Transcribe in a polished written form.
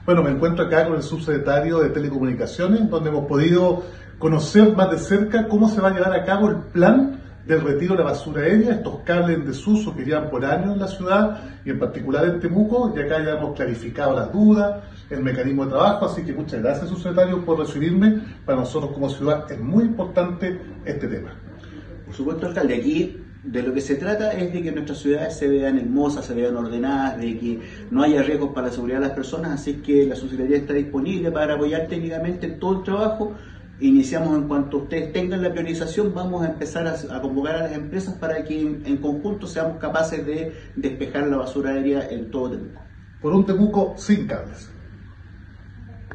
Bueno, me encuentro acá con el subsecretario de Telecomunicaciones, donde hemos podido conocer más de cerca cómo se va a llevar a cabo el plan del retiro de la basura aérea, estos cables en desuso que llevan por años en la ciudad y en particular en Temuco, y acá ya hemos clarificado las dudas, el mecanismo de trabajo, así que muchas gracias, subsecretario, por recibirme. Para nosotros como ciudad es muy importante este tema. Por supuesto, alcalde, aquí de lo que se trata es de que nuestras ciudades se vean hermosas, se vean ordenadas, de que no haya riesgos para la seguridad de las personas, así que la subsecretaría está disponible para apoyar técnicamente todo el trabajo. Iniciamos en cuanto ustedes tengan la priorización, vamos a empezar a convocar a las empresas para que en conjunto seamos capaces de despejar la basura aérea en todo Temuco. Por un Temuco sin cables.